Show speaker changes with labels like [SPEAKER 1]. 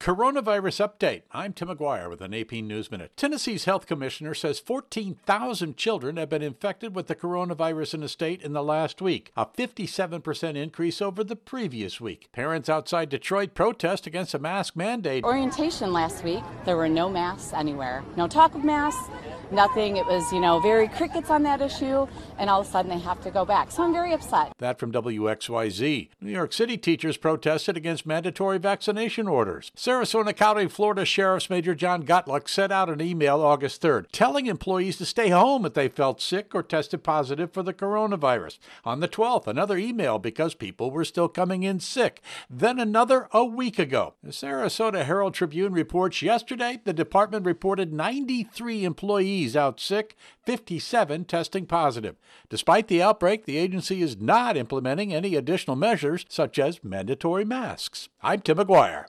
[SPEAKER 1] Coronavirus update. I'm Tim McGuire with an AP News Minute. Tennessee's health commissioner says 14,000 children have been infected with the coronavirus in the state in the last week, a 57% increase over the previous week. Parents outside Detroit protest against a mask mandate.
[SPEAKER 2] Orientation last week, there were no masks anywhere. No talk of masks, nothing. It was, very crickets on that issue, and all of a sudden they have to go back. So I'm very upset.
[SPEAKER 1] That from WXYZ. New York City teachers protested against mandatory vaccination orders. Sarasota County, Florida Sheriff's Major John Gotluck sent out an email August 3rd telling employees to stay home if they felt sick or tested positive for the coronavirus. On the 12th, another email because people were still coming in sick. Then another a week ago. The Sarasota Herald Tribune reports yesterday the department reported 93 employees out sick, 57 testing positive. Despite the outbreak, the agency is not implementing any additional measures such as mandatory masks. I'm Tim McGuire.